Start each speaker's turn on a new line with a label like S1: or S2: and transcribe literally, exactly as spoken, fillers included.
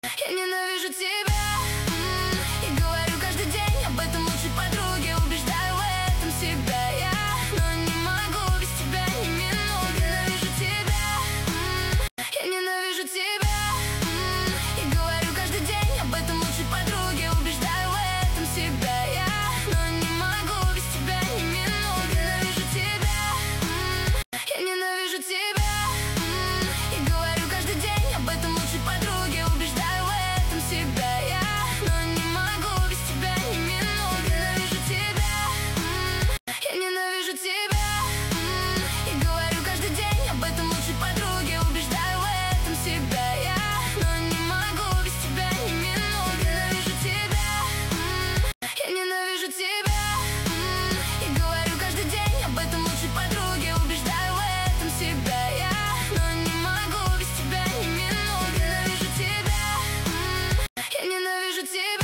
S1: Я ненавижу тебя, м, и говорю каждый день об этом лучшей подруге. Убеждаю в этом себя я, но не могу без тебя ни минуты. Ненавижу тебя, м, я ненавижу тебя, м, и говорю каждый день об этом лучшей подруге. Убеждаю в этом себя я, но не могу без тебя ни минуты. Ненавижу тебя, м, я ненавижу тебя, м, и говорю каждый день об этом лучшей подруге. Убеждаю в этом себя я, но не могу без тебя ни минуты. Ненавижу тебя, м, я ненавижу тебя, м, и говорю каждый день об этом лучшей подруге. Убеждаю в этом себя я, но не могу без тебя ни минуты. Ненавижу тебя, м, я ненавижу тебя, м, и говорю каждый день об этом лучшей подруге. Убеждаю в этом себя я, но не могу без тебя ни минуты. Ненавижу тебя, м, я ненавижу тебя.